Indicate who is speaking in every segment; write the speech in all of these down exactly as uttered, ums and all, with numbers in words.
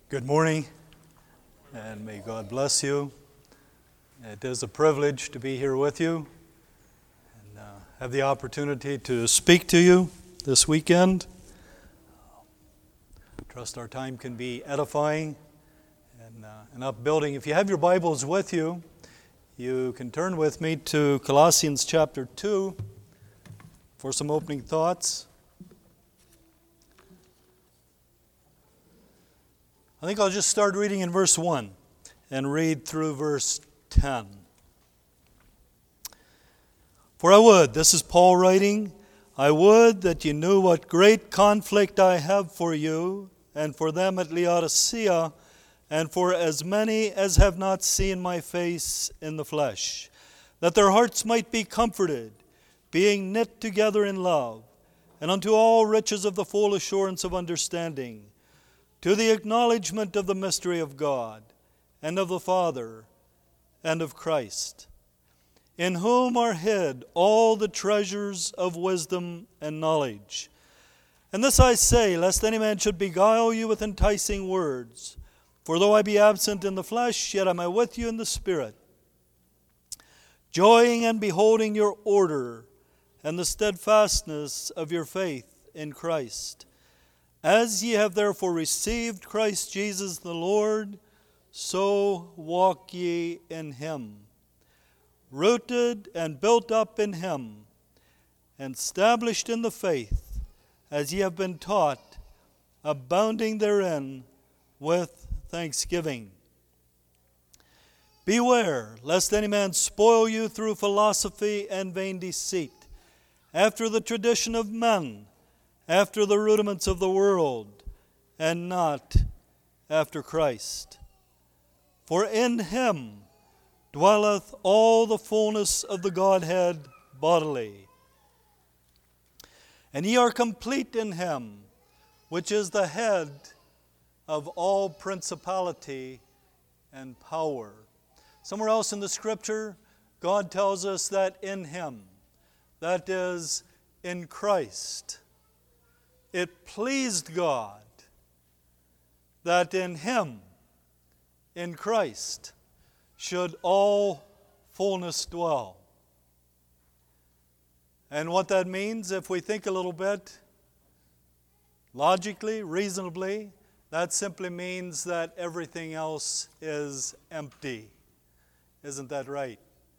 Speaker 1: Good morning, and may God bless you. It is a privilege to be here with you and uh, have the opportunity to speak to you this weekend. I trust our time can be edifying and, uh, and upbuilding. If you have your Bibles with you, you can turn with me to Colossians chapter two for some opening thoughts. I think I'll just start reading in verse one and read through verse ten. For I would, this is Paul writing, I would that you knew what great conflict I have for you and for them at Laodicea and for as many as have not seen my face in the flesh, that their hearts might be comforted, being knit together in love, and unto all riches of the full assurance of understanding, to the acknowledgement of the mystery of God, and of the Father, and of Christ, in whom are hid all the treasures of wisdom and knowledge. And this I say, lest any man should beguile you with enticing words. For though I be absent in the flesh, yet am I with you in the Spirit, joying and beholding your order, and the steadfastness of your faith in Christ. As ye have therefore received Christ Jesus the Lord, so walk ye in him, rooted and built up in him, and established in the faith, as ye have been taught, abounding therein with thanksgiving. Beware, lest any man spoil you through philosophy and vain deceit, after the tradition of men, after the rudiments of the world, and not after Christ. For in him dwelleth all the fullness of the Godhead bodily. And ye are complete in him, which is the head of all principality and power. Somewhere else in the Scripture, God tells us that in him, that is, in Christ, it pleased God that in him, in Christ, should all fullness dwell. And what that means, if we think a little bit logically, reasonably, that simply means that everything else is empty. Isn't that right?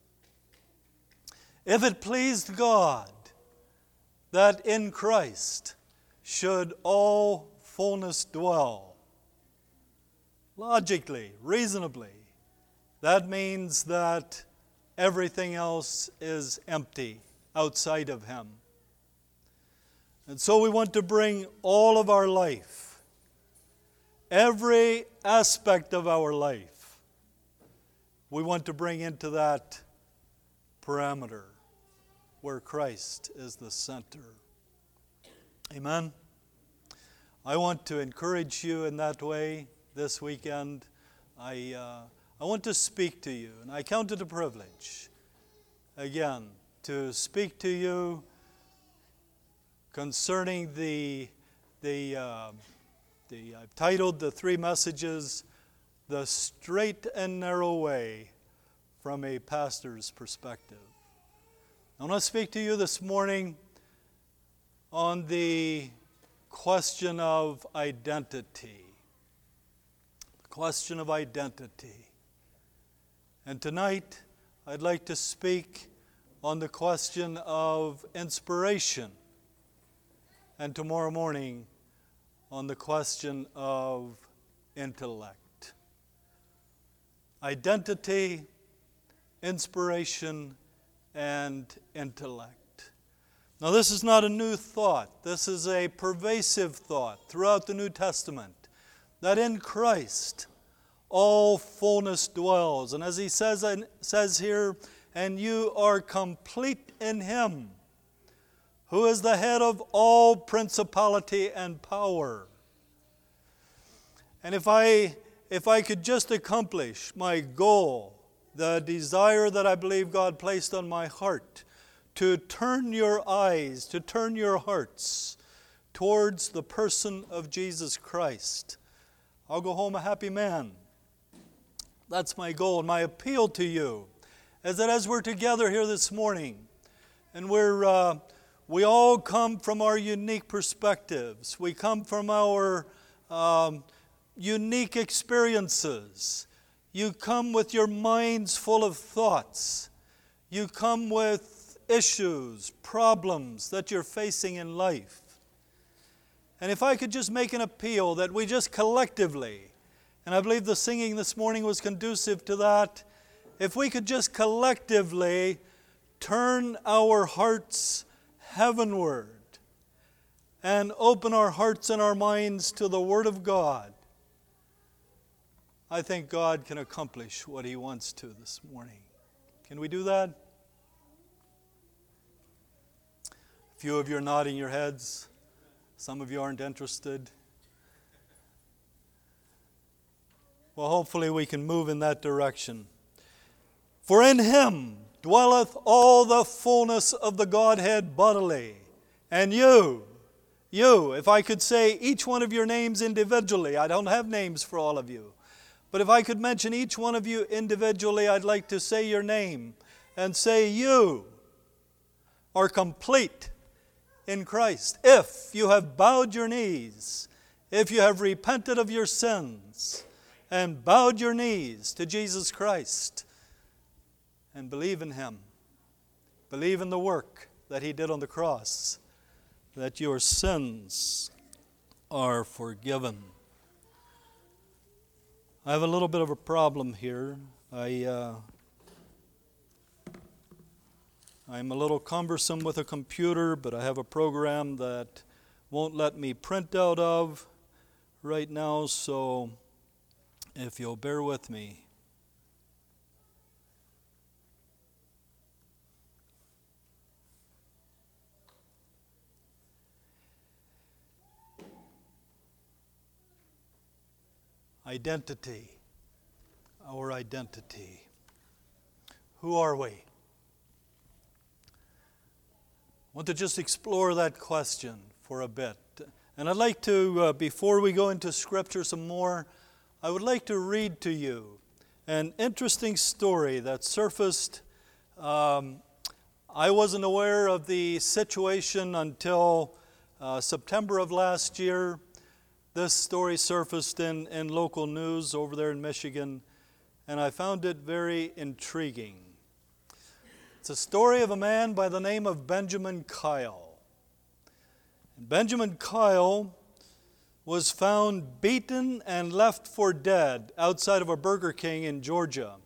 Speaker 1: If it pleased God that in Christ should all fullness dwell, logically, reasonably, that means that everything else is empty outside of him. And so we want to bring all of our life, every aspect of our life, we want to bring into that parameter where Christ is the center. Amen. I want to encourage you in that way this weekend. I uh, I want to speak to you, and I count it a privilege, again, to speak to you concerning the the uh, the I've titled the three messages, "The Straight and Narrow Way," from a pastor's perspective. I want to speak to you this morning on the question of identity. The question of identity. And tonight, I'd like to speak on the question of inspiration. And tomorrow morning, on the question of intellect. Identity, inspiration, and intellect. Now, this is not a new thought. This is a pervasive thought throughout the New Testament, that in Christ all fullness dwells. And as he says, says here, and you are complete in him, who is the head of all principality and power. And if I, if I could just accomplish my goal, the desire that I believe God placed on my heart, to turn your eyes, to turn your hearts towards the person of Jesus Christ, I'll go home a happy man. That's my goal. And my appeal to you is that as we're together here this morning, and we're uh, we all come from our unique perspectives. We come from our um, unique experiences. You come with your minds full of thoughts. You come with issues, problems that you're facing in life. And if I could just make an appeal that we just collectively, and I believe the singing this morning was conducive to that, if we could just collectively turn our hearts heavenward and open our hearts and our minds to the Word of God, I think God can accomplish what He wants to this morning. Can we do that? A few of you are nodding your heads. Some of you aren't interested. Well, hopefully we can move in that direction. For in Him dwelleth all the fullness of the Godhead bodily. And you, you, if I could say each one of your names individually, I don't have names for all of you, but if I could mention each one of you individually, I'd like to say your name and say you are complete in Christ. If you have bowed your knees, if you have repented of your sins and bowed your knees to Jesus Christ and believe in Him, believe in the work that He did on the cross, that your sins are forgiven. I have a little bit of a problem here. I, uh, I'm a little cumbersome with a computer, but I have a program that won't let me print out of right now, so if you'll bear with me. Identity, our identity. Who are we? I want to just explore that question for a bit. And I'd like to, uh, before we go into Scripture some more, I would like to read to you an interesting story that surfaced. Um, I wasn't aware of the situation until uh, September of last year. This story surfaced in, in local news over there in Michigan, and I found it very intriguing. It's a story of a man by the name of Benjamin Kyle. And Benjamin Kyle was found beaten and left for dead outside of a Burger King in Georgia.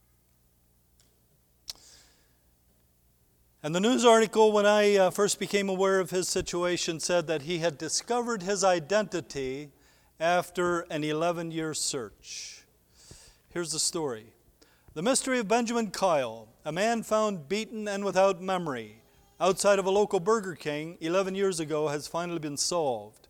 Speaker 1: And the news article, when I uh, first became aware of his situation, said that he had discovered his identity after an eleven-year search. Here's the story. The mystery of Benjamin Kyle, a man found beaten and without memory outside of a local Burger King eleven years ago, has finally been solved.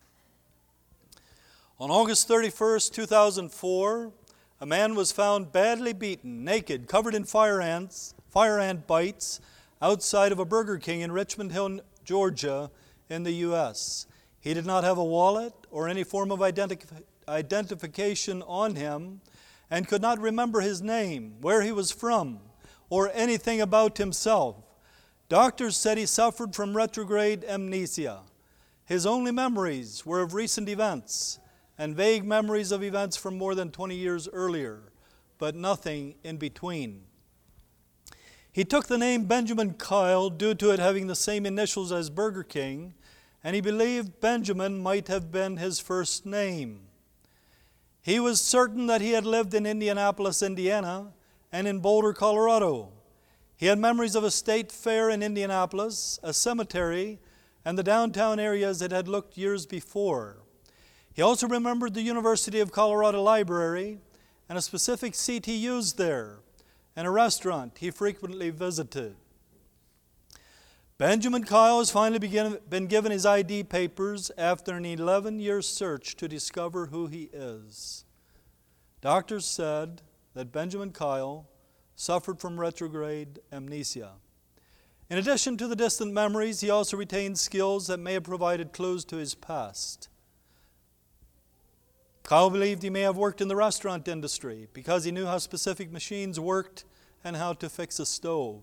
Speaker 1: On August thirty-first, two thousand four, a man was found badly beaten, naked, covered in fire ants, fire ant bites, outside of a Burger King in Richmond Hill, Georgia, in the U S He did not have a wallet or any form of identif- identification on him and could not remember his name, where he was from, or anything about himself. Doctors said he suffered from retrograde amnesia. His only memories were of recent events and vague memories of events from more than twenty years earlier, but nothing in between. He took the name Benjamin Kyle due to it having the same initials as Burger King, and he believed Benjamin might have been his first name. He was certain that he had lived in Indianapolis, Indiana, and in Boulder, Colorado. He had memories of a state fair in Indianapolis, a cemetery, and the downtown areas it had looked years before. He also remembered the University of Colorado Library and a specific seat he used there, and a restaurant he frequently visited. Benjamin Kyle has finally begin, been given his I D papers after an eleven-year search to discover who he is. Doctors said that Benjamin Kyle suffered from retrograde amnesia. In addition to the distant memories, he also retained skills that may have provided clues to his past. Kyle believed he may have worked in the restaurant industry because he knew how specific machines worked and how to fix a stove.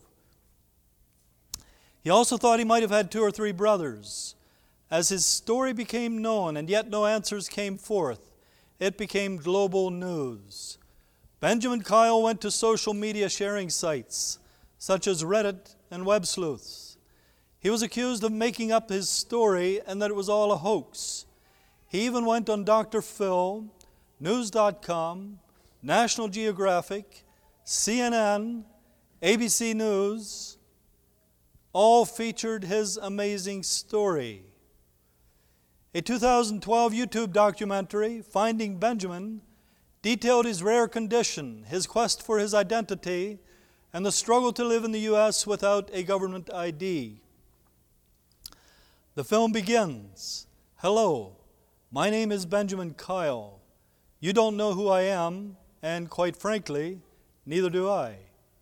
Speaker 1: He also thought he might have had two or three brothers. As his story became known and yet no answers came forth, it became global news. Benjamin Kyle went to social media sharing sites such as Reddit and Web Sleuths. He was accused of making up his story and that it was all a hoax. He even went on Doctor Phil, News dot com, National Geographic, C N N, A B C News, all featured his amazing story. A two thousand twelve YouTube documentary, Finding Benjamin, detailed his rare condition, his quest for his identity, and the struggle to live in the U S without a government I D. The film begins, "Hello, my name is Benjamin Kyle. You don't know who I am, and quite frankly, neither do I."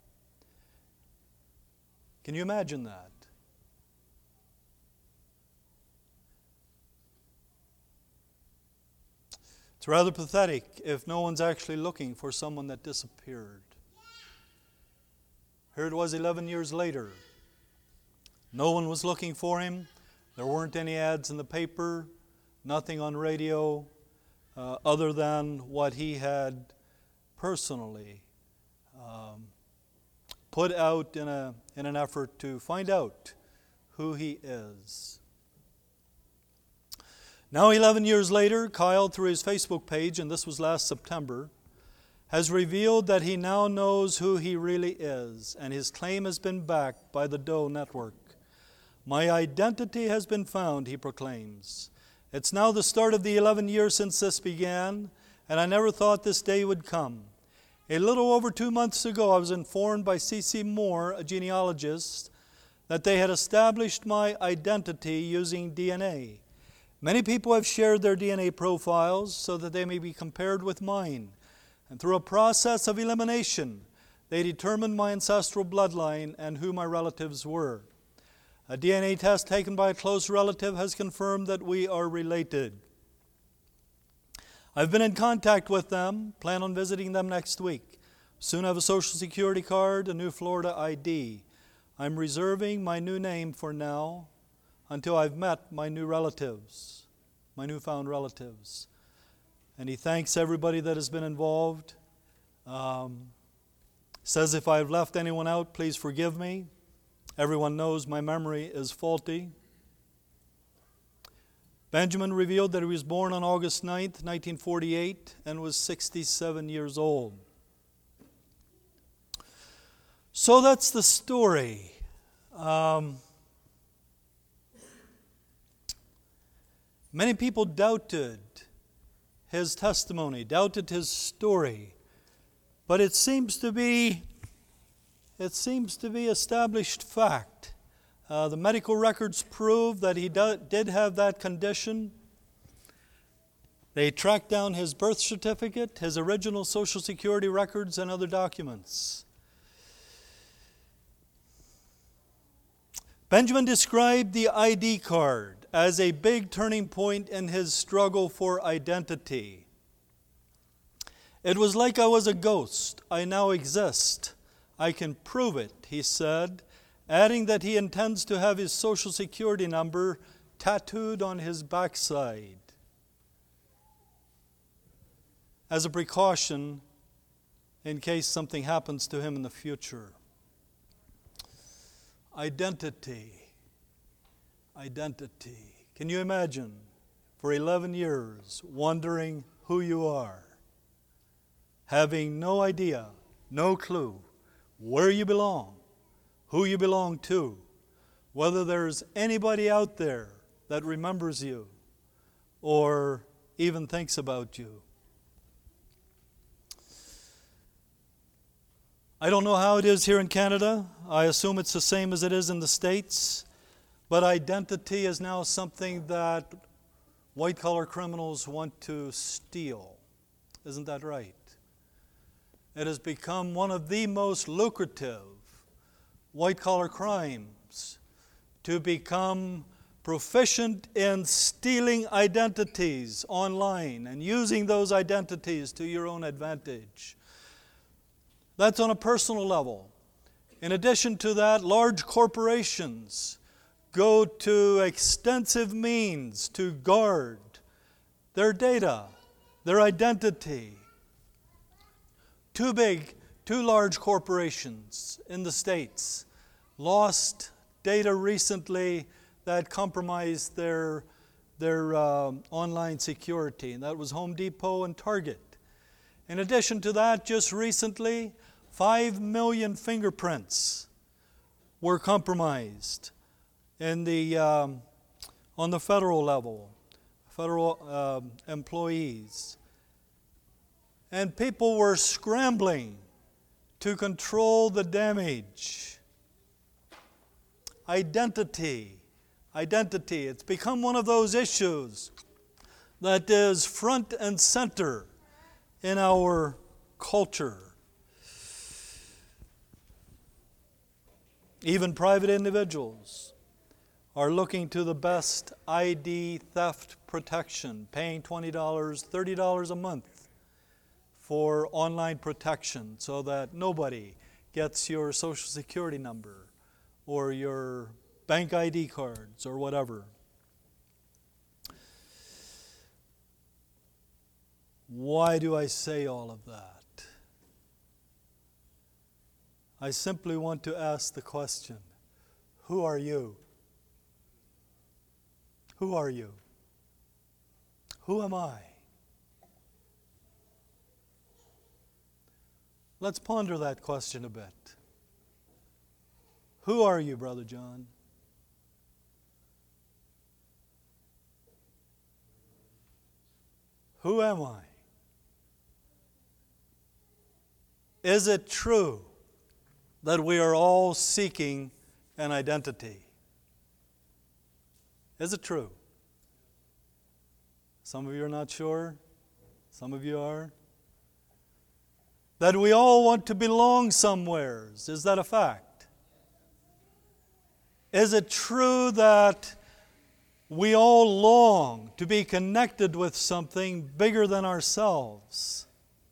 Speaker 1: Can you imagine that? It's rather pathetic if no one's actually looking for someone that disappeared. Here it was eleven years later. No one was looking for him. There weren't any ads in the paper, nothing on radio, uh, other than what he had personally um, put out in a in an effort to find out who he is. Now, eleven years later, Kyle, through his Facebook page, and this was last September, has revealed that he now knows who he really is, and his claim has been backed by the Doe Network. "My identity has been found," he proclaims. "It's now the start of the eleven years since this began, and I never thought this day would come. A little over two months ago, I was informed by C C Moore, a genealogist, that they had established my identity using D N A. Many people have shared their D N A profiles so that they may be compared with mine, and through a process of elimination, they determined my ancestral bloodline and who my relatives were. A D N A test taken by a close relative has confirmed that we are related. I've been in contact with them, plan on visiting them next week. Soon have a Social Security card, a new Florida I D. I'm reserving my new name for now until I've met my new relatives, my newfound relatives." And he thanks everybody that has been involved. Um, says, "If I've left anyone out, please forgive me. Everyone knows my memory is faulty." Benjamin revealed that he was born on August ninth, nineteen forty-eight, and was sixty-seven years old. So that's the story. Um, many people doubted his testimony, doubted his story, but it seems to be it seems to be established fact. Uh, the medical records prove that he do, did have that condition. They tracked down his birth certificate, his original Social Security records, and other documents. Benjamin described the I D card as a big turning point in his struggle for identity. "It was like I was a ghost. I now exist. I can prove it," he said, adding that he intends to have his Social Security number tattooed on his backside as a precaution in case something happens to him in the future. Identity. Identity. Can you imagine for eleven years wondering who you are, having no idea, no clue where you belong, who you belong to, whether there's anybody out there that remembers you or even thinks about you? I don't know how it is here in Canada. I assume it's the same as it is in the States. But identity is now something that white-collar criminals want to steal. Isn't that right? It has become one of the most lucrative white-collar crimes to become proficient in stealing identities online and using those identities to your own advantage. That's on a personal level. In addition to that, large corporations go to extensive means to guard their data, their identity. Two big, two large corporations in the States lost data recently that compromised their, their uh, online security, and that was Home Depot and Target. In addition to that, just recently, five million fingerprints were compromised in the, um, on the federal level, federal uh, employees. And people were scrambling to control the damage. Identity. Identity. It's become one of those issues that is front and center in our culture. Even private individuals are looking to the best I D theft protection, paying twenty dollars, thirty dollars a month for online protection so that nobody gets your social security number or your bank I D cards or whatever. Why do I say all of that? I simply want to ask the question, who are you? Who are you? Who am I? Let's ponder that question a bit. Who are you, Brother John? Who am I? Is it true that we are all seeking an identity? Is it true? Some of you are not sure. Some of you are. That we all want to belong somewheres. Is that a fact? Is it true that we all long to be connected with something bigger than ourselves?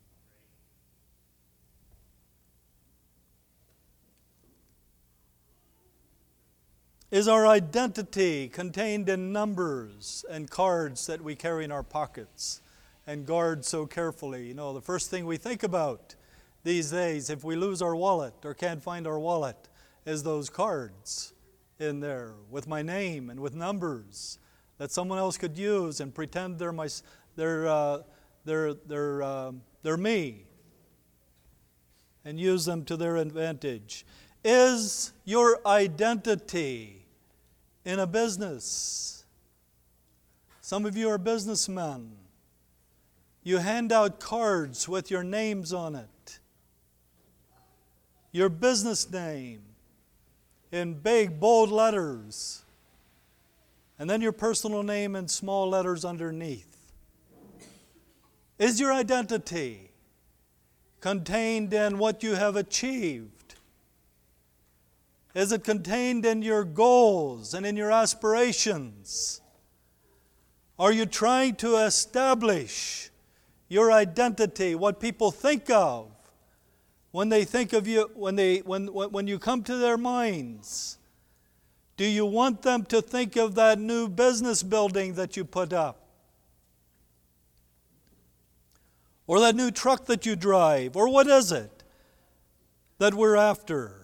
Speaker 1: Is our identity contained in numbers and cards that we carry in our pockets and guard so carefully? You know, the first thing we think about these days, if we lose our wallet or can't find our wallet, is those cards in there with my name and with numbers that someone else could use and pretend they're my, they're, uh, they're, they're, uh, they're me, and use them to their advantage. Is your identity in a business? Some of you are businessmen. You hand out cards with your names on it. Your business name in big, bold letters. And then your personal name in small letters underneath. Is your identity contained in what you have achieved? Is it contained in your goals and in your aspirations? Are you trying to establish your identity, what people think of when they think of you, when they when when you come to their minds? Do you want them to think of that new business building that you put up? Or that new truck that you drive? Or what is it that we're after?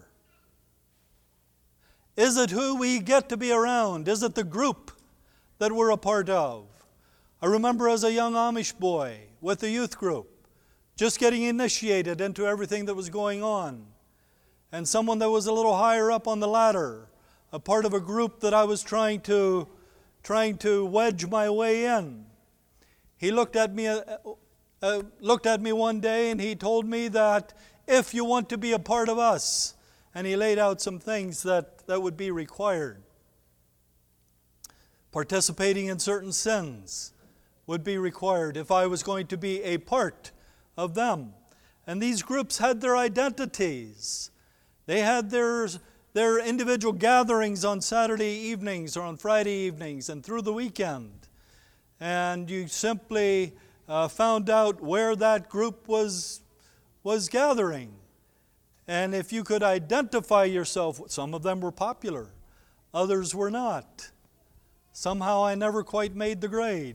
Speaker 1: Is it who we get to be around? Is it the group that we're a part of? I remember as a young Amish boy with the youth group, just getting initiated into everything that was going on. And someone that was a little higher up on the ladder, a part of a group that I was trying to, trying to wedge my way in. He looked at me, uh, uh, looked at me one day and he told me that if you want to be a part of us, and he laid out some things that, that would be required. Participating in certain sins would be required if I was going to be a part of them. And these groups had their identities. They had their, their individual gatherings on Saturday evenings or on Friday evenings and through the weekend. And you simply uh, found out where that group was, was gathering. And if you could identify yourself, some of them were popular, others were not. Somehow I never quite made the grade.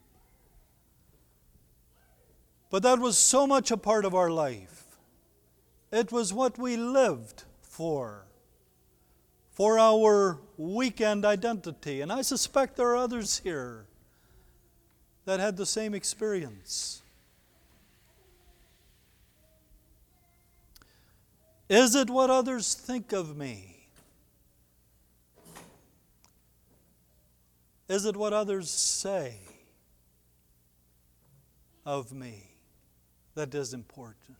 Speaker 1: But that was so much a part of our life. It was what we lived for, for our weekend identity. And I suspect there are others here that had the same experience. Is it what others think of me? Is it what others say of me that is important?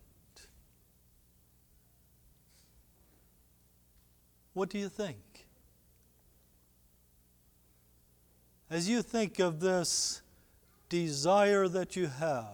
Speaker 1: What do you think? As you think of this desire that you have,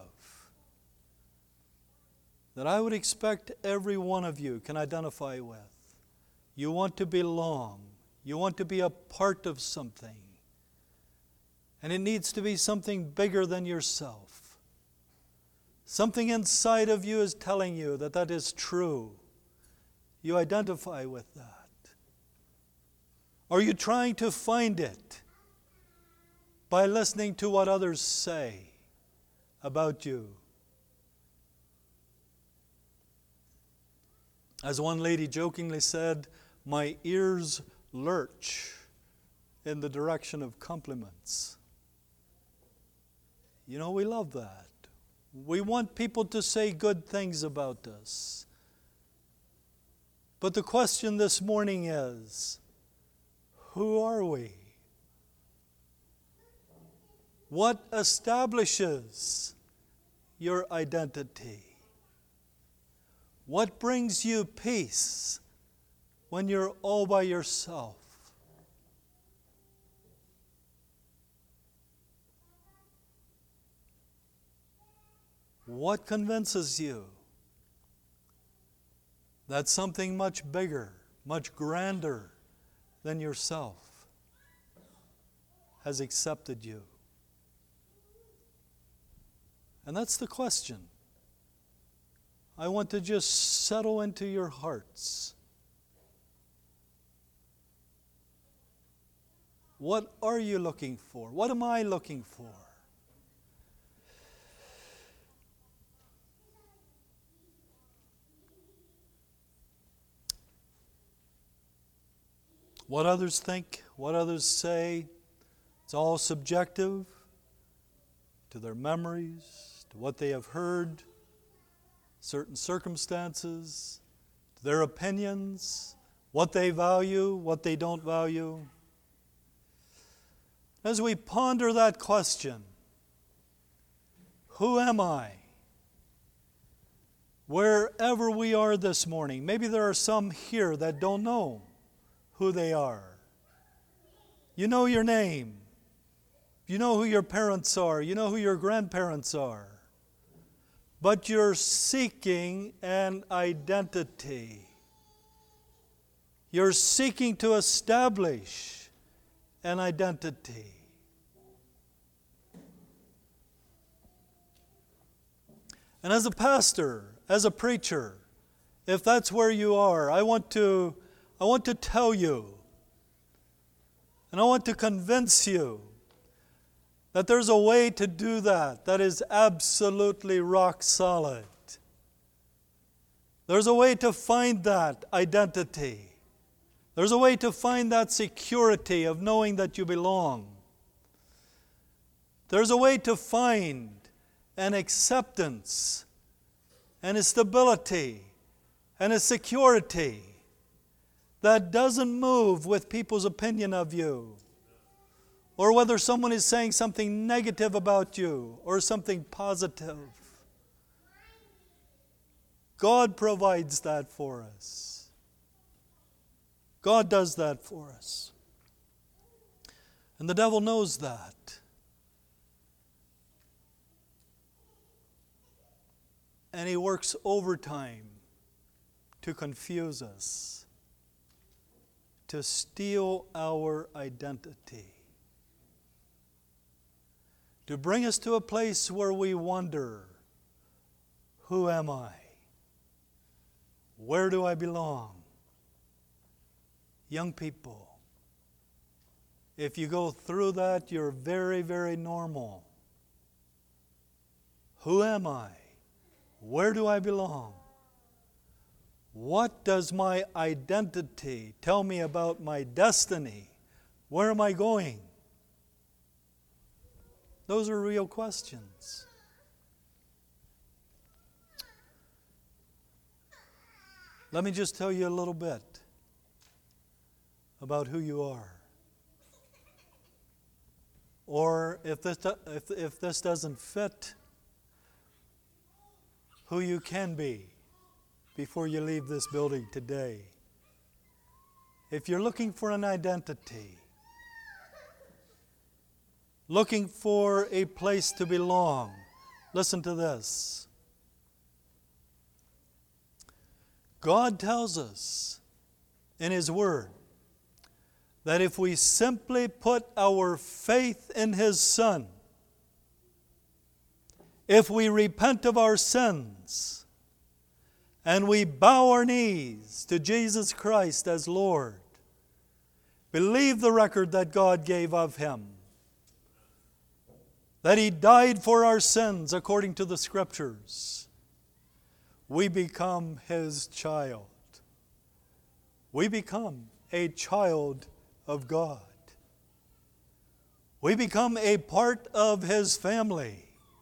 Speaker 1: that I would expect every one of you can identify with. You want to belong. You want to be a part of something. And it needs to be something bigger than yourself. Something inside of you is telling you that that is true. You identify with that. Are you trying to find it by listening to what others say about you? As one lady jokingly said, my ears lurch in the direction of compliments. You know, we love that. We want people to say good things about us. But the question this morning is, who are we? What establishes your identity? What brings you peace when you're all by yourself? What convinces you that something much bigger, much grander than yourself has accepted you? And that's the question. I want to just settle into your hearts. What are you looking for? What am I looking for? What others think, what others say, it's all subjective to their memories, to what they have heard, certain circumstances, their opinions, what they value, what they don't value. As we ponder that question, who am I? Wherever we are this morning, maybe there are some here that don't know who they are. You know your name. You know who your parents are. You know who your grandparents are. But you're seeking an identity. You're seeking to establish an identity. And as a pastor, as a preacher, if that's where you are, I want to, I want to tell you, and I want to convince you that there's a way to do that that is absolutely rock solid. There's a way to find that identity. There's a way to find that security of knowing that you belong. There's a way to find an acceptance and a stability and a security that doesn't move with people's opinion of you, or whether someone is saying something negative about you or something positive. God provides that for us. God does that for us. And the devil knows that. And he works overtime to confuse us. to steal our identity, to bring us to a place where we wonder, who am I? Where do I belong? Young people, if you go through that, you're very, very normal. Who am I? Where do I belong? What does my identity tell me about my destiny? Where am I going? Those are real questions. Let me just tell you a little bit about who you are. Or if this, if, if this doesn't fit, who you can be before you leave this building today. If you're looking for an identity, looking for a place to belong, listen to this. God tells us in His Word that if we simply put our faith in His Son, if we repent of our sins, and we bow our knees to Jesus Christ as Lord, believe the record that God gave of Him, that He died for our sins according to the Scriptures, we become His child. We become a child of God. We become a part of His family.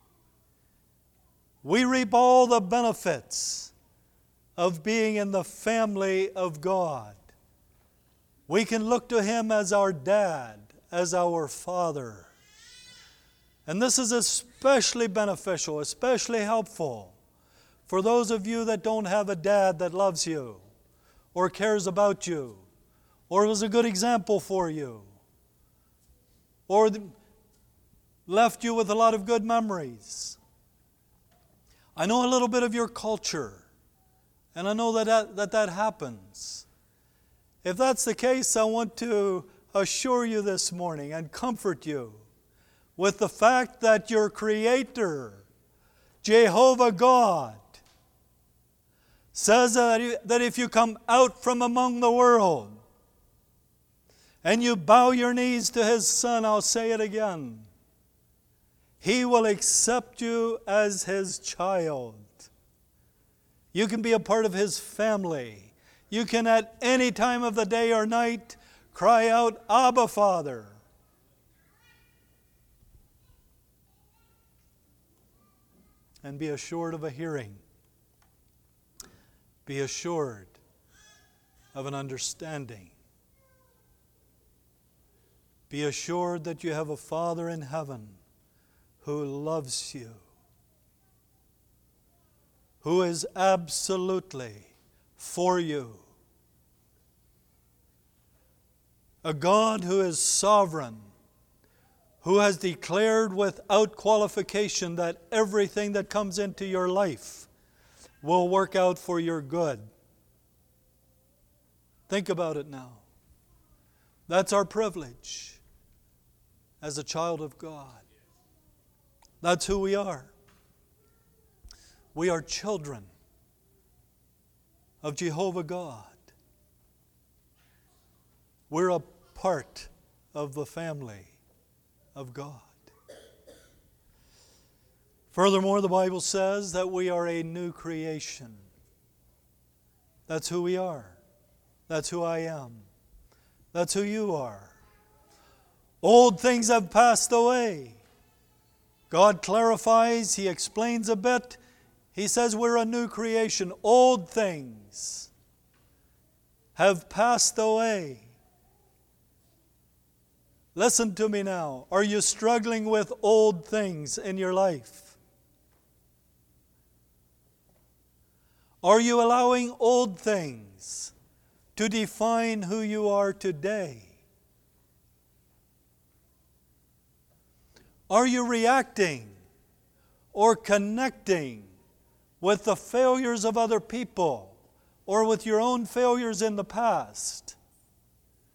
Speaker 1: We reap all the benefits of being in the family of God. We can look to Him as our dad, as our father. And this is especially beneficial, especially helpful for those of you that don't have a dad that loves you or cares about you or was a good example for you or left you with a lot of good memories. I know a little bit of your culture, and I know that that, that that happens. If that's the case, I want to assure you this morning and comfort you with the fact that your Creator, Jehovah God, says that if you come out from among the world and you bow your knees to His Son, I'll say it again, He will accept you as His child. You can be a part of His family. You can at any time of the day or night cry out, Abba, Father. And be assured of a hearing. Be assured of an understanding. Be assured that you have a Father in heaven who loves you, who is absolutely for you, a God who is sovereign, who has declared without qualification that everything that comes into your life will work out for your good. Think about it now. That's our privilege as a child of God. That's who we are. We are children of Jehovah God. We're a part of the family of God. Furthermore, the Bible says that we are a new creation. That's who we are. That's who I am. That's who you are. Old things have passed away. God clarifies, He explains a bit. He says we're a new creation. Old things have passed away. Listen to me now. Are you struggling with old things in your life? Are you allowing old things to define who you are today? Are you reacting or connecting with the failures of other people or with your own failures in the past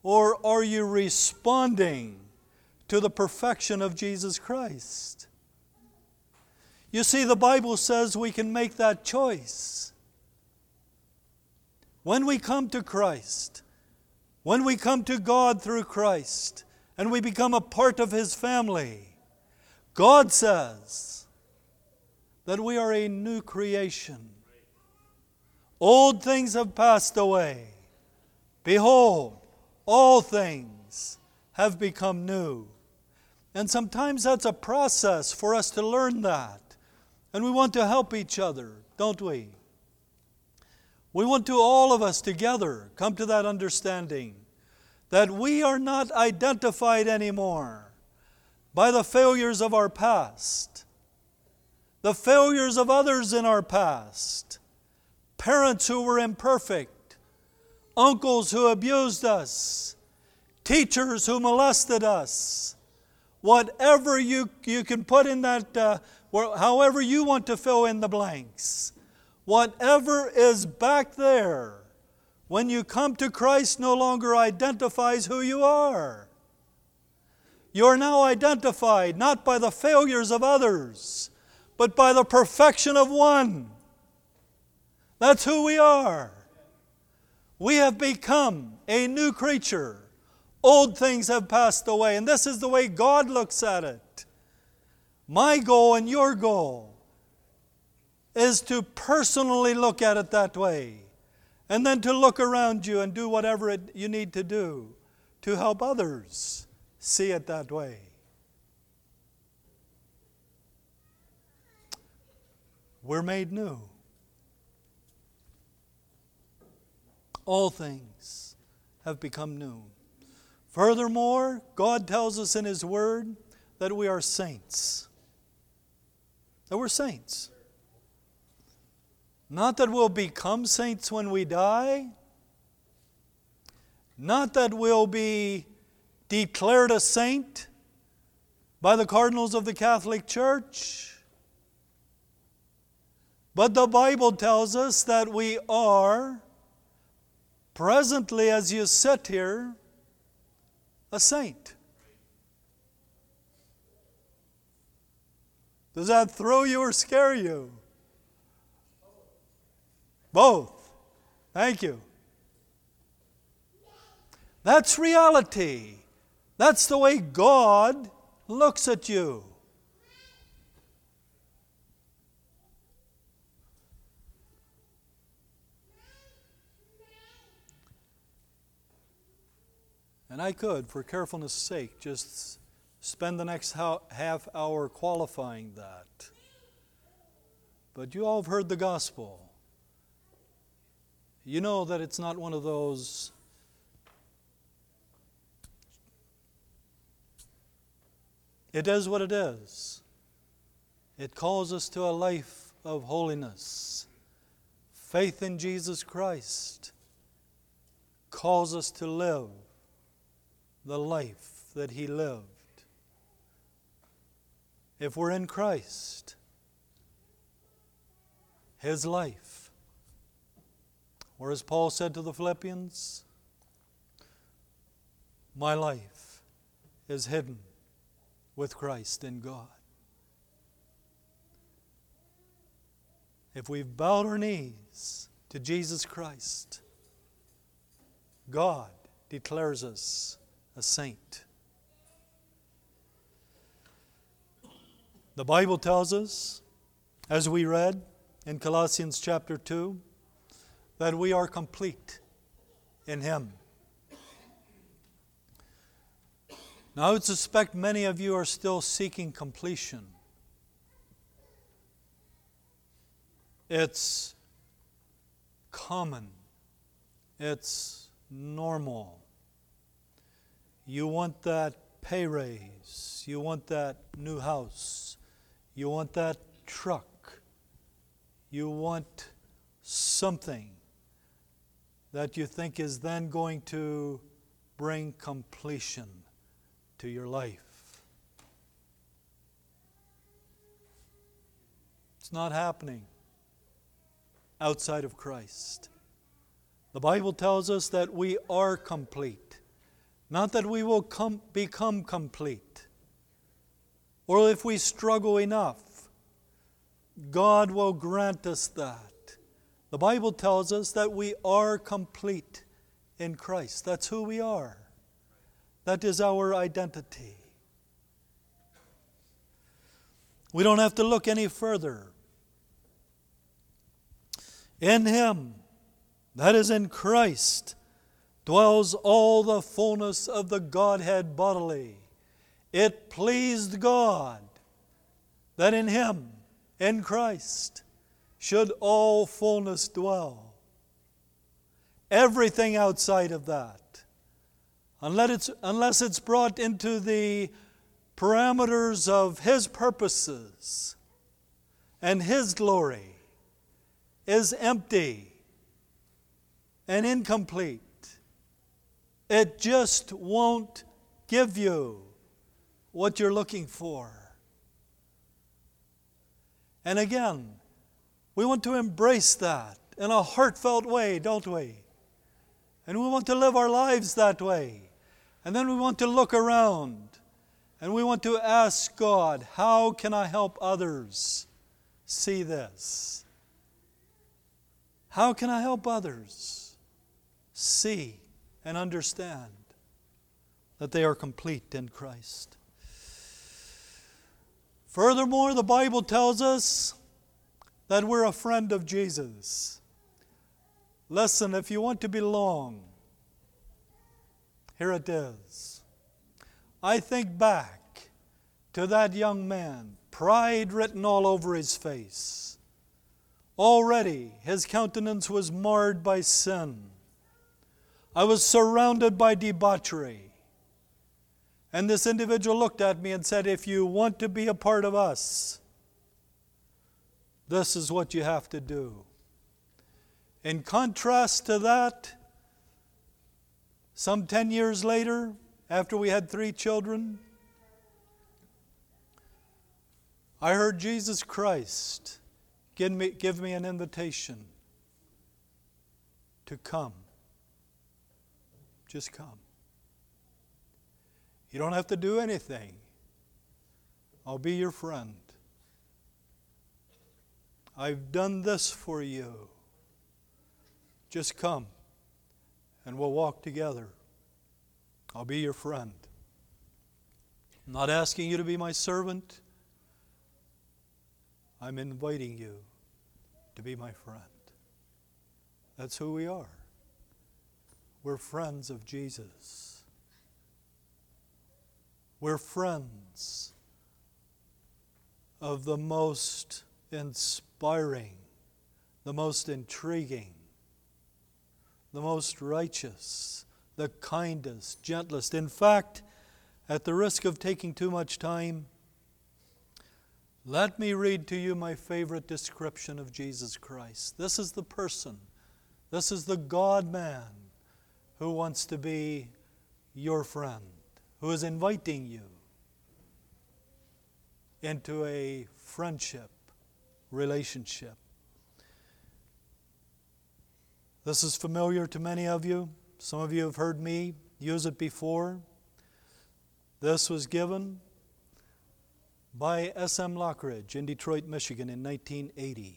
Speaker 1: Or are you responding to the perfection of Jesus Christ? You see, the Bible says we can make that choice. When we come to Christ, when we come to God through Christ, and we become a part of His family, God says that we are a new creation. Old things have passed away. Behold, all things have become new. And sometimes that's a process for us to learn that. And we want to help each other, don't we? We want to, all of us together, come to that understanding that we are not identified anymore by the failures of our past, the failures of others in our past, parents who were imperfect, uncles who abused us, teachers who molested us. Whatever you, you can put in that, uh, however you want to fill in the blanks. Whatever is back there, when you come to Christ, no longer identifies who you are. You are now identified not by the failures of others, but by the perfection of one. That's who we are. We have become a new creature. Old things have passed away, and this is the way God looks at it. My goal and your goal is to personally look at it that way, and then to look around you and do whatever it, you need to do to help others see it that way. We're made new. All things have become new. Furthermore, God tells us in His Word that we are saints. That we're saints. Not that we'll become saints when we die. Not that we'll be declared a saint by the cardinals of the Catholic Church. But the Bible tells us that we are, presently as you sit here, a saint. Does that throw you or scare you? Both. Thank you. That's reality. That's the way God looks at you. And I could, for carefulness' sake, just spend the next half hour qualifying that. But you all have heard the gospel. You know that it's not one of those it is what it is. It calls us to a life of holiness. Faith in Jesus Christ calls us to live the life that He lived. If we're in Christ, His life, or as Paul said to the Philippians, my life is hidden with Christ in God. If we've bowed our knees to Jesus Christ, God declares us a saint. The Bible tells us, as we read in Colossians chapter two, that we are complete in Him. Now, I would suspect many of you are still seeking completion. It's common. It's normal. You want that pay raise. You want that new house. You want that truck. You want something that you think is then going to bring completion to your life. It's not happening outside of Christ. The Bible tells us that we are complete Not that we will come, become complete, or if we struggle enough, God will grant us that. The Bible tells us that we are complete in Christ. That's who we are. That is our identity. We don't have to look any further. In Him, that is in Christ, dwells all the fullness of the Godhead bodily. It pleased God that in Him, in Christ, should all fullness dwell. Everything outside of that, unless it's, unless it's brought into the parameters of His purposes and His glory, is empty and incomplete. It just won't give you what you're looking for. And again, we want to embrace that in a heartfelt way, don't we? And we want to live our lives that way. And then we want to look around and we want to ask God, how can I help others see this? How can I help others see and understand that they are complete in Christ? Furthermore, the Bible tells us that we're a friend of Jesus. Listen, if you want to belong, here it is. I think back to that young man, pride written all over his face. Already his countenance was marred by sin. I was surrounded by debauchery. And this individual looked at me and said, if you want to be a part of us, this is what you have to do. In contrast to that, some ten years later, after we had three children, I heard Jesus Christ give me, give me an invitation to come. Just come. You don't have to do anything. I'll be your friend. I've done this for you. Just come and we'll walk together. I'll be your friend. I'm not asking you to be my servant. I'm inviting you to be my friend. That's who we are. We're friends of Jesus. We're friends of the most inspiring, the most intriguing, the most righteous, the kindest, gentlest. In fact, at the risk of taking too much time, let me read to you my favorite description of Jesus Christ. This is the person, this is the God-man who wants to be your friend, who is inviting you into a friendship, relationship. This is familiar to many of you. Some of you have heard me use it before. This was given by S M Lockridge in Detroit, Michigan in nineteen eighty.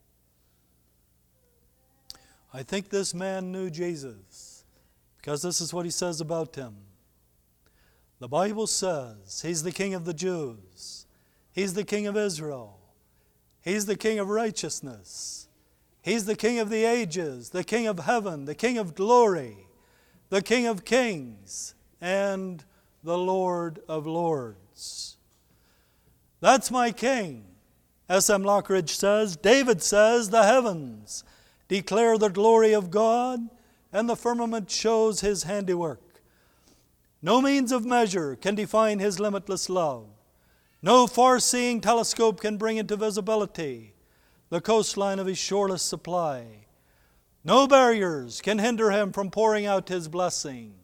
Speaker 1: I think this man knew Jesus because this is what he says about him. The Bible says he's the King of the Jews. He's the King of Israel. He's the King of righteousness. He's the King of the ages, the King of heaven, the King of glory, the King of kings, and the Lord of lords. That's my King. S M Lockridge says, David says, the heavens declare the glory of God, and the firmament shows His handiwork. No means of measure can define His limitless love. No far-seeing telescope can bring into visibility the coastline of His shoreless supply. No barriers can hinder Him from pouring out His blessing.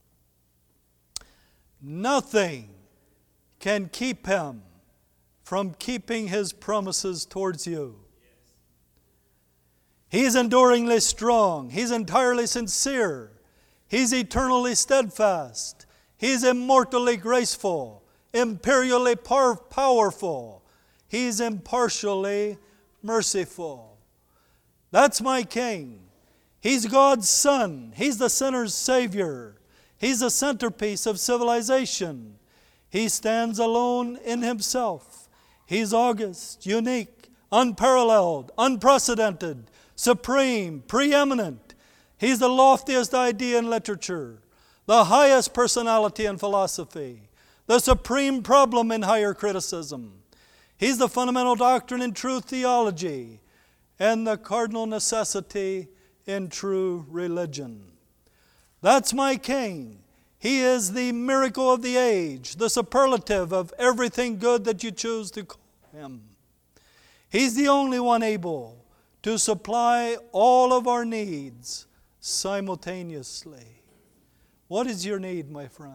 Speaker 1: Nothing can keep Him from keeping His promises towards you. He's enduringly strong. He's entirely sincere. He's eternally steadfast. He's immortally graceful, imperially power- powerful. He's impartially merciful. That's my King. He's God's Son. He's the sinner's Savior. He's the centerpiece of civilization. He stands alone in Himself. He's august, unique, unparalleled, unprecedented, supreme, preeminent. He's the loftiest idea in literature, the highest personality in philosophy, the supreme problem in higher criticism. He's the fundamental doctrine in true theology and the cardinal necessity in true religion. That's my King. He is the miracle of the age, the superlative of everything good that you choose to call Him. He's the only one able to supply all of our needs simultaneously. What is your need, my friend?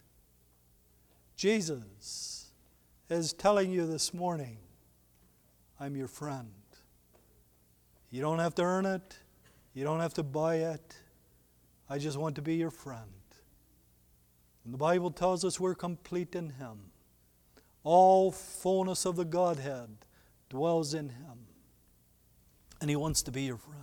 Speaker 1: Jesus is telling you this morning, I'm your friend. You don't have to earn it. You don't have to buy it. I just want to be your friend. And the Bible tells us we're complete in Him. All fullness of the Godhead dwells in Him. And He wants to be your friend.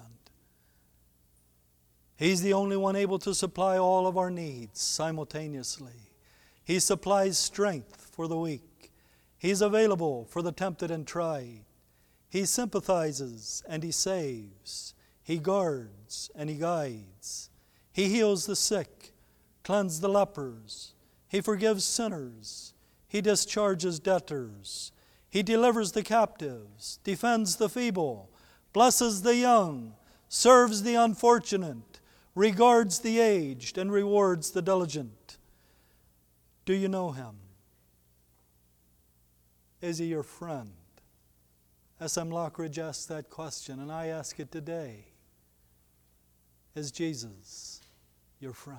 Speaker 1: He's the only one able to supply all of our needs simultaneously. He supplies strength for the weak. He's available for the tempted and tried. He sympathizes and He saves. He guards and He guides. He heals the sick, cleanses the lepers. He forgives sinners. He discharges debtors. He delivers the captives, defends the feeble, blesses the young, serves the unfortunate, regards the aged, and rewards the diligent. Do you know Him? Is He your friend? S M Lockridge asked that question, and I ask it today. Is Jesus your friend?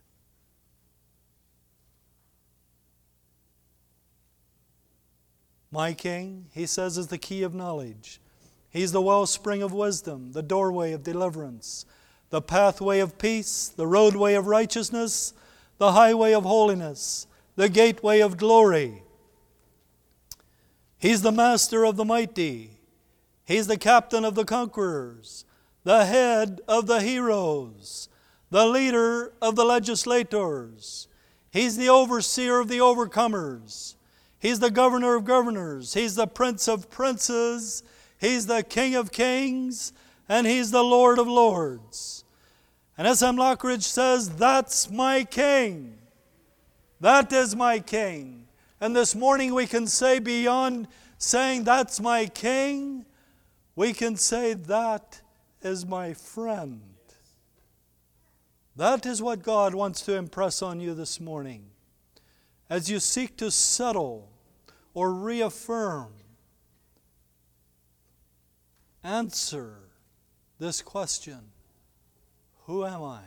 Speaker 1: My King, He says, is the key of knowledge. He's the wellspring of wisdom, the doorway of deliverance, the pathway of peace, the roadway of righteousness, the highway of holiness, the gateway of glory. He's the master of the mighty. He's the captain of the conquerors, the head of the heroes, the leader of the legislators. He's the overseer of the overcomers. He's the governor of governors. He's the prince of princes. He's the King of kings. And He's the Lord of lords. And S M Lockridge says, that's my King. That is my King. And this morning we can say, beyond saying that's my King, we can say that is my friend. That is what God wants to impress on you this morning. As you seek to settle or reaffirm, answer this question: who am I?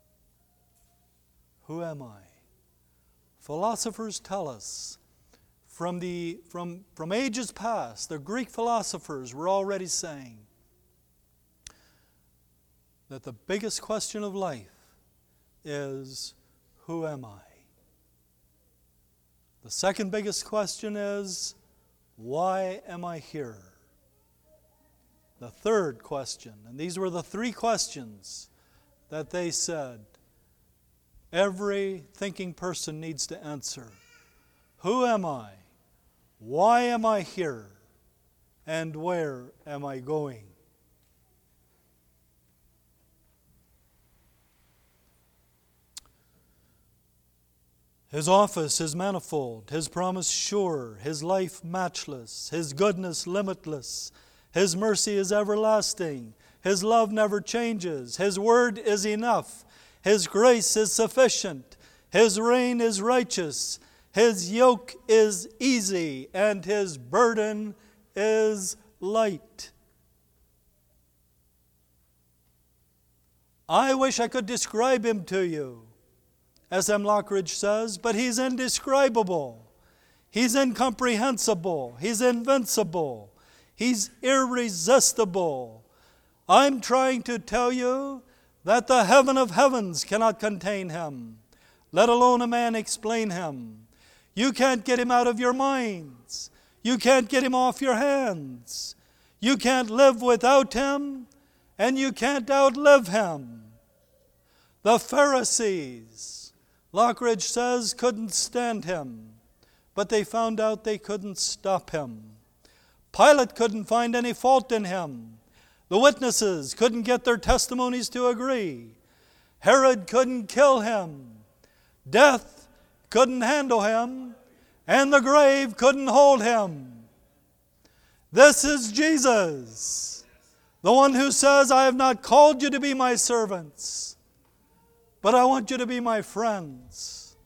Speaker 1: Who am I? Philosophers tell us from, the, from, from ages past, the Greek philosophers were already saying that the biggest question of life is, who am I? The second biggest question is, why am I here? The third question, and these were the three questions that they said every thinking person needs to answer. Who am I? Why am I here? And where am I going? His office is manifold, His promise sure, His life matchless, His goodness limitless, His mercy is everlasting, His love never changes, His word is enough, His grace is sufficient, His reign is righteous, His yoke is easy, and His burden is light. I wish I could describe Him to you, S M Lockridge says, but He's indescribable. He's incomprehensible. He's invincible. He's irresistible. I'm trying to tell you that the heaven of heavens cannot contain him, let alone a man explain him. You can't get him out of your minds. You can't get him off your hands. You can't live without him, and you can't outlive him. The Pharisees, Lockridge says, couldn't stand him, but they found out they couldn't stop him. Pilate couldn't find any fault in him. The witnesses couldn't get their testimonies to agree. Herod couldn't kill him. Death couldn't handle him, and the grave couldn't hold him. This is Jesus, the one who says, I have not called you to be my servants, but I want you to be my friends.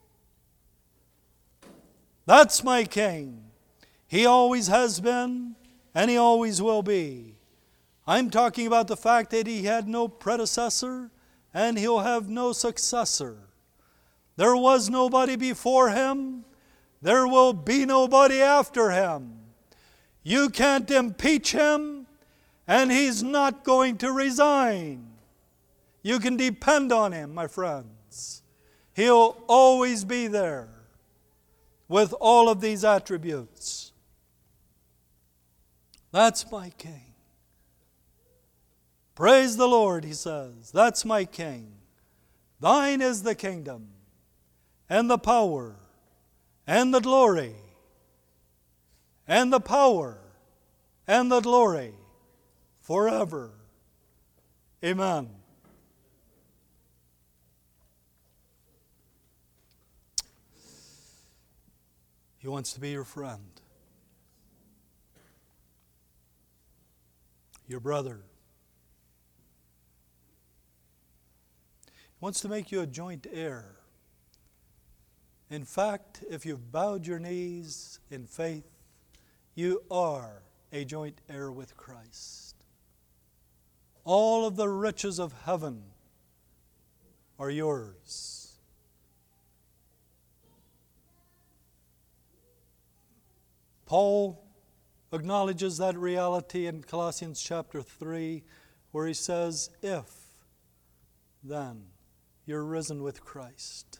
Speaker 1: That's my King. He always has been, and he always will be. I'm talking about the fact that he had no predecessor, and he'll have no successor. There was nobody before him. There will be nobody after him. You can't impeach him, and he's not going to resign. You can depend on him, my friends. He'll always be there with all of these attributes. That's my King. Praise the Lord, he says. That's my King. Thine is the kingdom, and the power, and the glory, and the power, and the glory, forever. Amen. He wants to be your friend, your brother. He wants to make you a joint heir. In fact, if you've bowed your knees in faith, you are a joint heir with Christ. All of the riches of heaven are yours. Paul acknowledges that reality in Colossians chapter three, where he says, if then you're risen with Christ,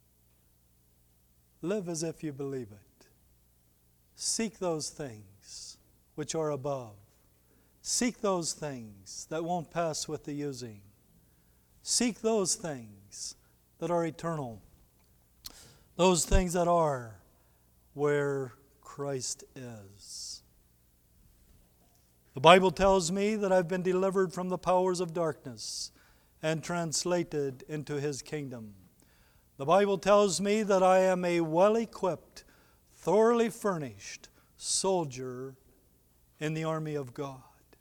Speaker 1: live as if you believe it. Seek those things which are above. Seek those things that won't pass with the using. Seek those things that are eternal. Those things that are where Christ is. The Bible tells me that I've been delivered from the powers of darkness and translated into his kingdom. The Bible tells me that I am a well-equipped, thoroughly furnished soldier in the army of God.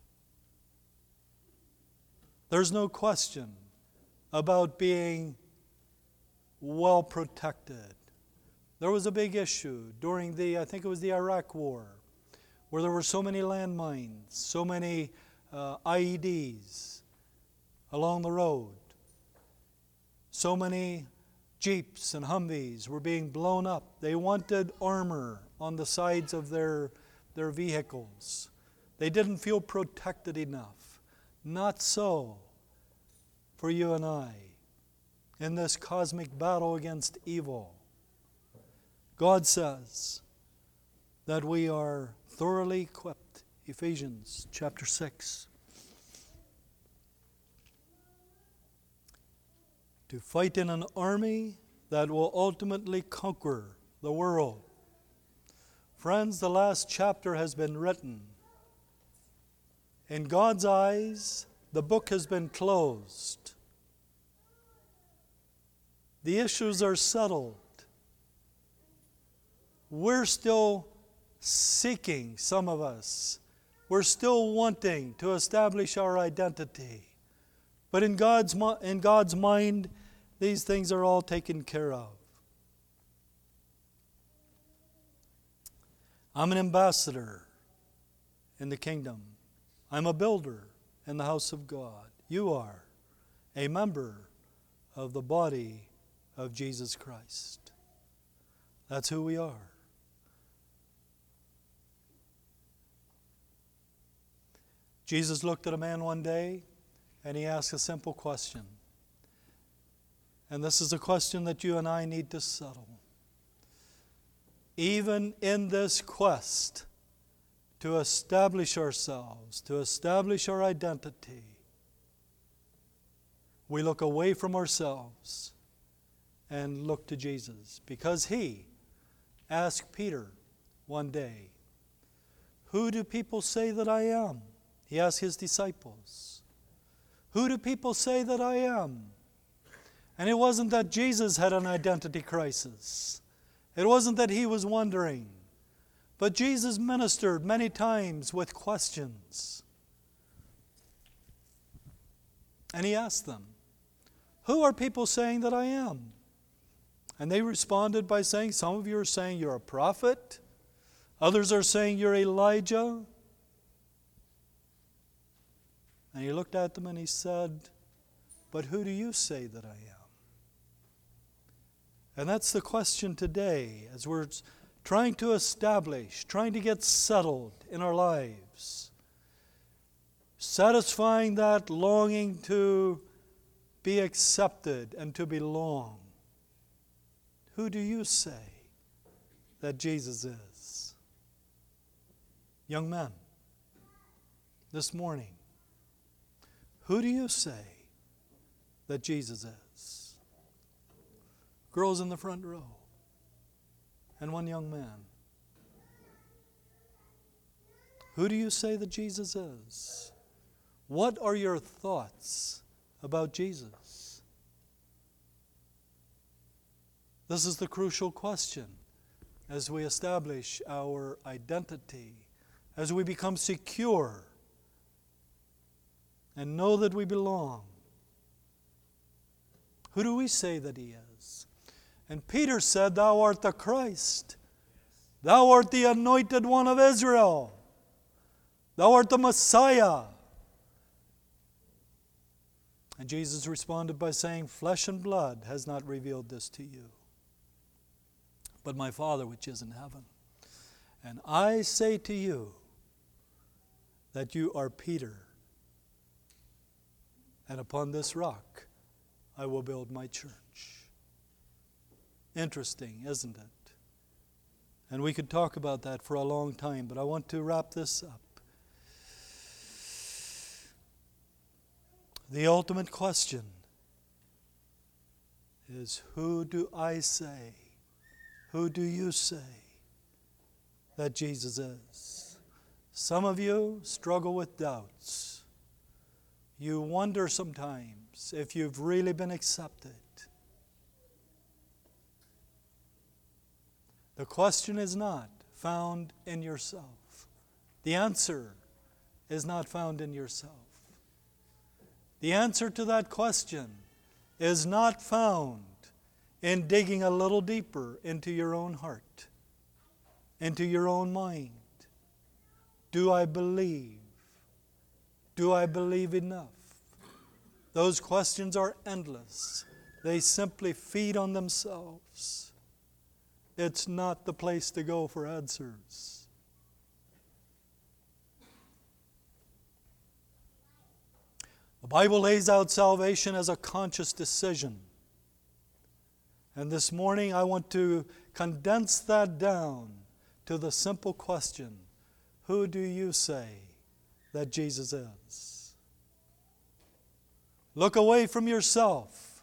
Speaker 1: There's no question about being well protected. There was a big issue during the, I think it was the Iraq War, where there were so many landmines, so many uh, I E Ds along the road. So many Jeeps and Humvees were being blown up. They wanted armor on the sides of their, their vehicles. They didn't feel protected enough. Not so for you and I in this cosmic battle against evil. God says that we are thoroughly equipped. Ephesians chapter six. To fight in an army that will ultimately conquer the world. Friends, the last chapter has been written. In God's eyes, the book has been closed. The issues are settled. We're still seeking, some of us. We're still wanting to establish our identity. But in God's, in God's mind, these things are all taken care of. I'm an ambassador in the kingdom. I'm a builder in the house of God. You are a member of the body of Jesus Christ. That's who we are. Jesus looked at a man one day and he asked a simple question. And this is a question that you and I need to settle. Even in this quest to establish ourselves, to establish our identity, we look away from ourselves and look to Jesus. Because he asked Peter one day, "Who do people say that I am?" He asked his disciples, "Who do people say that I am?" And it wasn't that Jesus had an identity crisis. It wasn't that he was wondering. But Jesus ministered many times with questions. And he asked them, "Who are people saying that I am?" And they responded by saying, some of you are saying you're a prophet. Others are saying you're Elijah. And he looked at them and he said, "But who do you say that I am?" And that's the question today as we're trying to establish, trying to get settled in our lives. Satisfying that longing to be accepted and to belong. Who do you say that Jesus is? Young men, this morning, who do you say that Jesus is? Girls in the front row, and one young man. Who do you say that Jesus is? What are your thoughts about Jesus? This is the crucial question as we establish our identity, as we become secure and know that we belong. Who do we say that he is? And Peter said, "Thou art the Christ. Thou art the anointed one of Israel. Thou art the Messiah." And Jesus responded by saying, "Flesh and blood has not revealed this to you, but my Father which is in heaven. And I say to you that you are Peter, and upon this rock I will build my church." Interesting, isn't it? And we could talk about that for a long time, but I want to wrap this up. The ultimate question is, who do I say, who do you say that Jesus is? Some of you struggle with doubts. You wonder sometimes if you've really been accepted. The question is not found in yourself. The answer is not found in yourself. The answer to that question is not found in digging a little deeper into your own heart, into your own mind. Do I believe? Do I believe enough? Those questions are endless. They simply feed on themselves. It's not the place to go for answers. The Bible lays out salvation as a conscious decision. And this morning I want to condense that down to the simple question, who do you say that Jesus is? Look away from yourself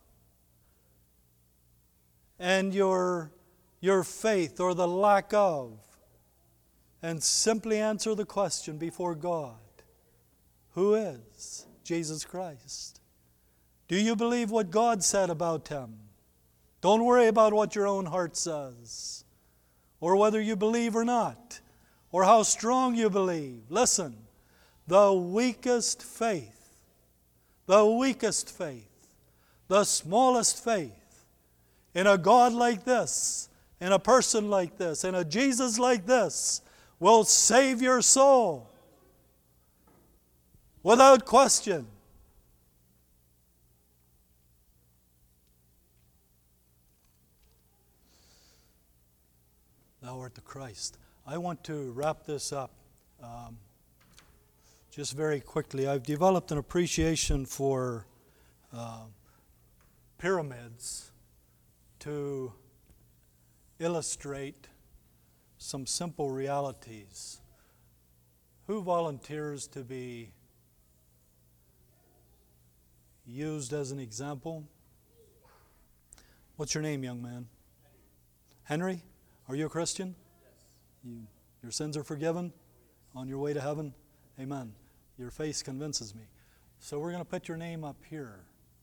Speaker 1: and your, your faith or the lack of, and simply answer the question before God, who is Jesus Christ? Do you believe what God said about him? Don't worry about what your own heart says, or whether you believe or not, or how strong you believe. Listen, the weakest faith, the weakest faith, the smallest faith in a God like this, in a person like this, in a Jesus like this, will save your soul without question. Thou art the Christ. I want to wrap this up um, just very quickly. I've developed an appreciation for uh, pyramids to illustrate some simple realities. Who volunteers to be used as an example? What's your name, young man? Henry? Are you a Christian?
Speaker 2: Yes.
Speaker 1: You, your sins are forgiven? On your way to heaven? Amen. Your face convinces me. So we're going to put your name up here.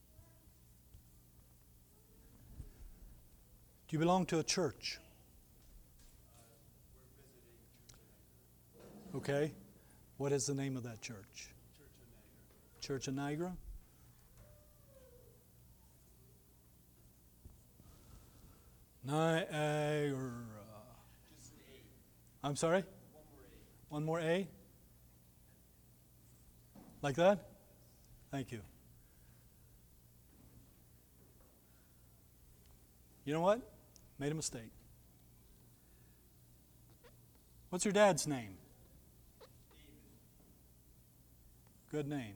Speaker 1: Do you belong to a church?
Speaker 2: Uh, we're visiting Church of Niagara.
Speaker 1: Okay. What is the name of that church?
Speaker 2: Church of Niagara.
Speaker 1: Church of Niagara? Niagara.
Speaker 2: Just an A.
Speaker 1: I'm sorry?
Speaker 2: One more A.
Speaker 1: One more A? Like that? Thank you. You know what? Made a mistake. What's your dad's name? Good name.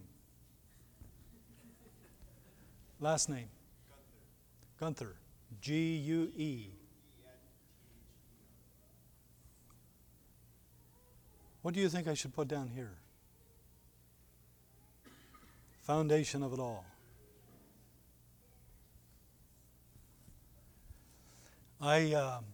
Speaker 1: Last name?
Speaker 2: Gunther.
Speaker 1: Gunther. G U E. What do you think I should put down here? Foundation of it all. I um,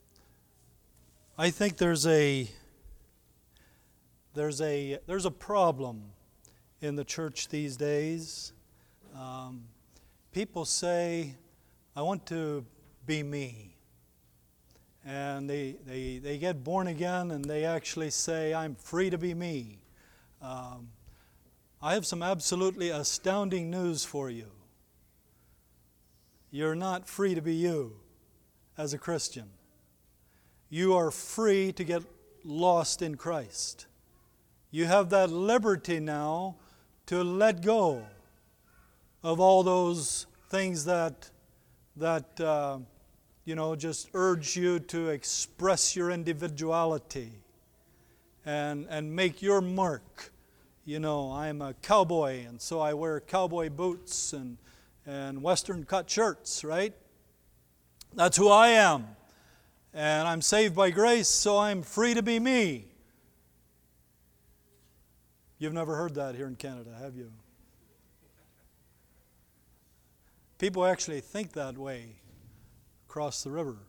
Speaker 1: I think there's a there's a there's a problem in the church these days. Um, people say, "I want to be me," and they they they get born again and they actually say, "I'm free to be me." Um, I have some absolutely astounding news for you. You're not free to be you as a Christian. You are free to get lost in Christ. You have that liberty now to let go of all those things that that uh, you know just urge you to express your individuality and and make your mark. You know, I'm a cowboy, and so I wear cowboy boots and, and Western cut shirts, right? That's who I am. And I'm saved by grace, so I'm free to be me. You've never heard that here in Canada, have you? People actually think that way across the river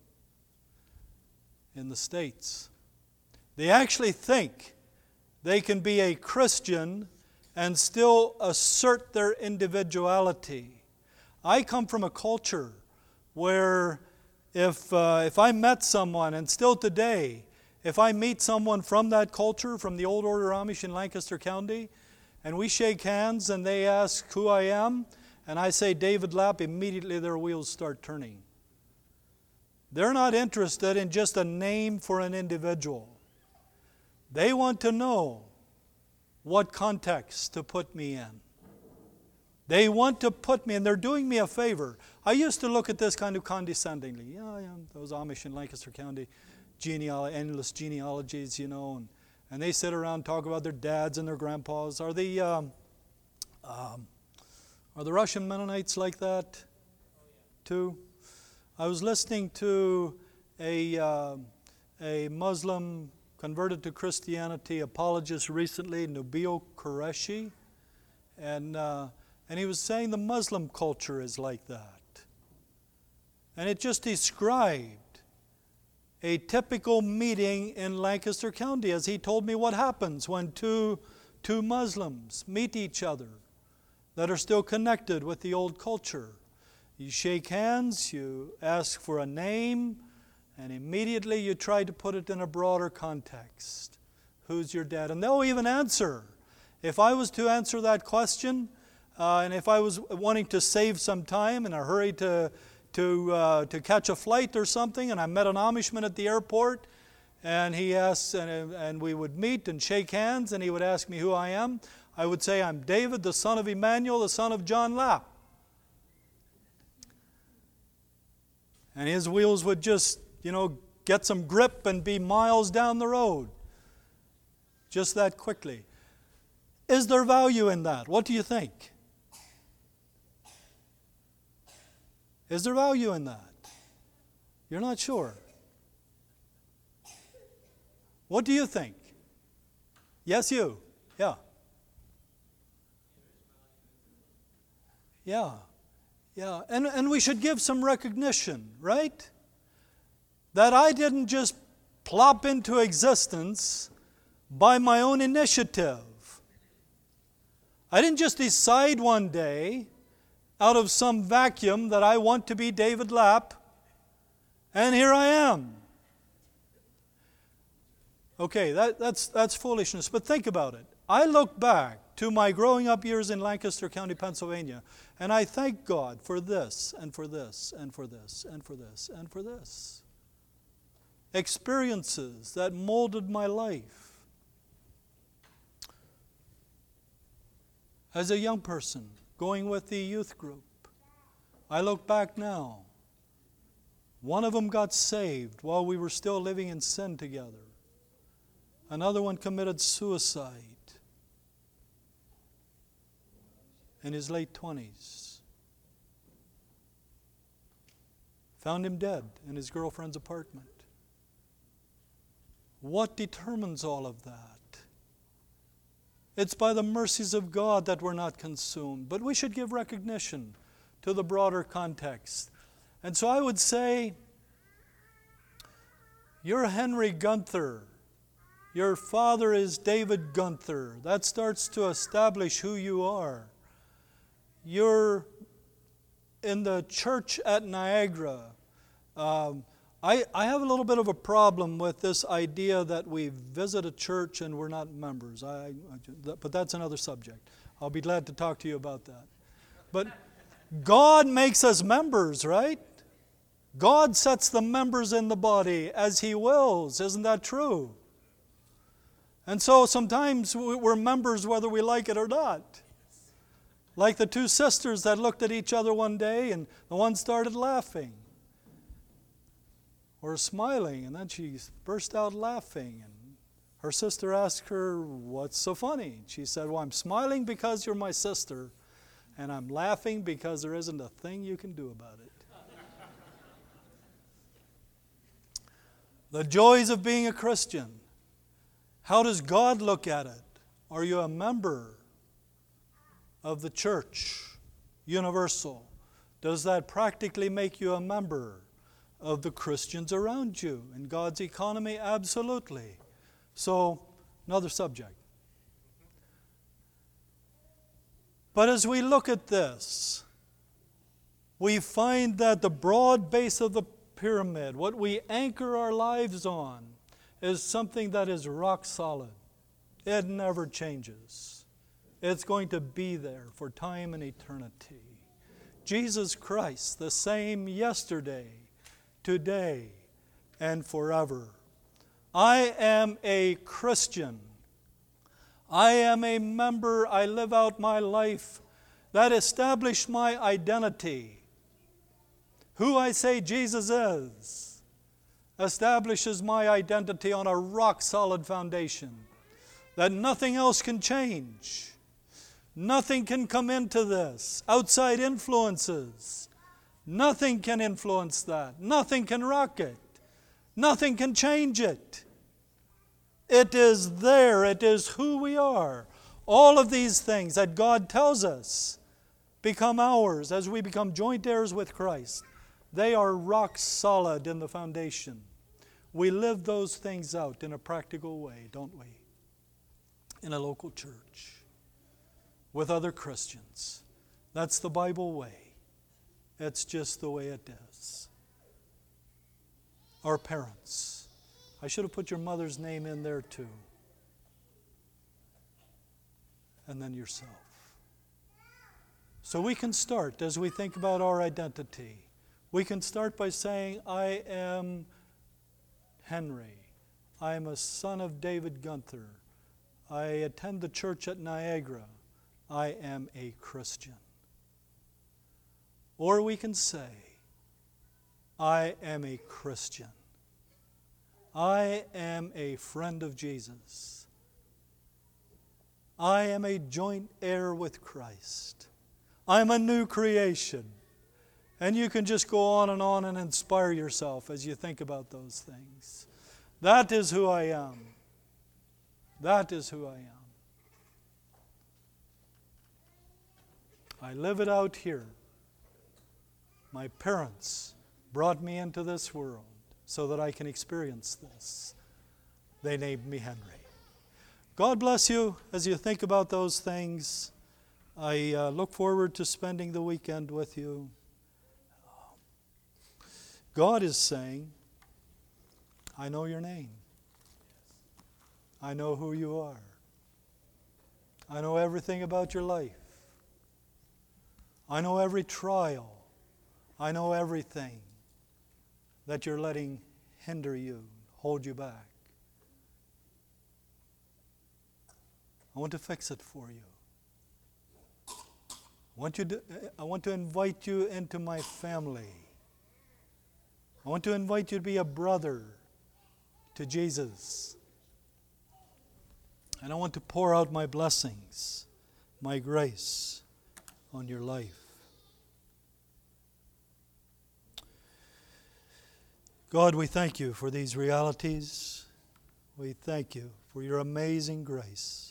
Speaker 1: in the States. They actually think they can be a Christian and still assert their individuality. I come from a culture where if uh, if I met someone, and still today, if I meet someone from that culture, from the Old Order Amish in Lancaster County, and we shake hands and they ask who I am, and I say David Lapp, immediately their wheels start turning. They're not interested in just a name for an individual. They want to know what context to put me in. They want to put me, and they're doing me a favor. I used to look at this kind of condescendingly. Yeah, yeah, those Amish in Lancaster County, genealogy, endless genealogies, you know, and, and they sit around and talk about their dads and their grandpas. Are the um, um, are the Russian Mennonites like that too? I was listening to a uh, a Muslim converted to Christianity apologist recently, Nabil Qureshi, and uh, and he was saying the Muslim culture is like that. And it just described a typical meeting in Lancaster County, as he told me what happens when two, two Muslims meet each other that are still connected with the old culture. You shake hands, you ask for a name, and immediately you try to put it in a broader context. Who's your dad? And they'll even answer. If I was to answer that question, uh, and if I was wanting to save some time in a hurry to to uh, to catch a flight or something, and I met an Amishman at the airport, and he asks, and, and we would meet and shake hands, and he would ask me who I am, I would say, I'm David, the son of Emmanuel, the son of John Lapp. And his wheels would just, you know, get some grip and be miles down the road. Just that quickly. Is there value in that? What do you think?
Speaker 2: Is there value in that? You're not sure. What do you think? Yes, you. Yeah. Yeah. Yeah. And, and we should give some recognition, right? That I didn't just plop into existence by my own initiative. I didn't just decide one day out of some vacuum that I want to be David Lapp, and here I am. Okay, that, that's, that's foolishness, but think about it. I look back to my growing up years in Lancaster County, Pennsylvania, and I thank God for this, and for this, and for this, and for this, and for this. Experiences that molded my life. As a young person, going with the youth group, I look back now. One of them got saved while we were still living in sin together. Another one committed suicide in his late twenties. Found him dead in his girlfriend's apartment. What determines all of that? It's by the mercies of God that we're not consumed. But we should give recognition to the broader context. And so I would say, you're Henry Gunther. Your father is David Gunther. That starts to establish who you are. You're in the church at Niagara. Um, I, I have a little bit of a problem with this idea that we visit a church and we're not members. I, I, but that's another subject. I'll be glad to talk to you about that. But God makes us members, right? God sets the members in the body as He wills. Isn't that true? And so sometimes we're members whether we like it or not. Like the two sisters that looked at each other one day and the one started laughing. Or smiling, and then she burst out laughing. And her sister asked her, "What's so funny?" She said, "Well, I'm smiling because you're my sister, and I'm laughing because there isn't a thing you can do about it." The joys of being a Christian. How does God look at it? Are you a member of the church, universal? Does that practically make you a member of the Christians around you in God's economy? Absolutely. So, another subject. But as we look at this, we find that the broad base of the pyramid, what we anchor our lives on, is something that is rock solid. It never changes. It's going to be there for time and eternity. Jesus Christ, the same yesterday, today, and forever. I am a Christian. I am a member. I live out my life. That established my identity. Who I say Jesus is establishes my identity on a rock-solid foundation that nothing else can change. Nothing can come into this. Outside influences. Nothing can influence that. Nothing can rock it. Nothing can change it. It is there. It is who we are. All of these things that God tells us become ours as we become joint heirs with Christ. They are rock solid in the foundation. We live those things out in a practical way, don't we? In a local church with other Christians. That's the Bible way. It's just the way it is. Our parents. I should have put your mother's name in there too. And then yourself. So we can start as we think about our identity. We can start by saying, I am Henry. I am a son of David Gunther. I attend the church at Niagara. I am a Christian. Or we can say, I am a Christian. I am a friend of Jesus. I am a joint heir with Christ. I am a new creation. And you can just go on and on and inspire yourself as you think about those things. That is who I am. That is who I am. I live it out here. My parents brought me into this world so that I can experience this. They named me Henry. God bless you as you think about those things. I uh, look forward to spending the weekend with you. God is saying, I know your name. I know who you are. I know everything about your life. I know every trial. I know everything that you're letting hinder you, hold you back. I want to fix it for you. I want, you to, I want to invite you into my family. I want to invite you to be a brother to Jesus. And I want to pour out my blessings, my grace on your life. God, we thank you for these realities. We thank you for your amazing grace.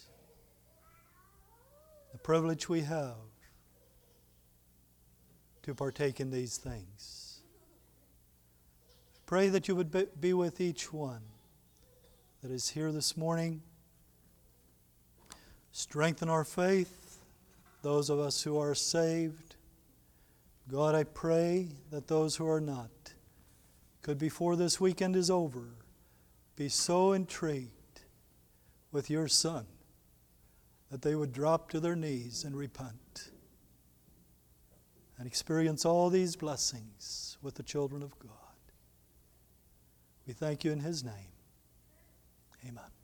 Speaker 2: The privilege we have to partake in these things. Pray that you would be with each one that is here this morning. Strengthen our faith, those of us who are saved. God, I pray that those who are not could, before this weekend is over, be so intrigued with your Son that they would drop to their knees and repent and experience all these blessings with the children of God. We thank you in his name. Amen.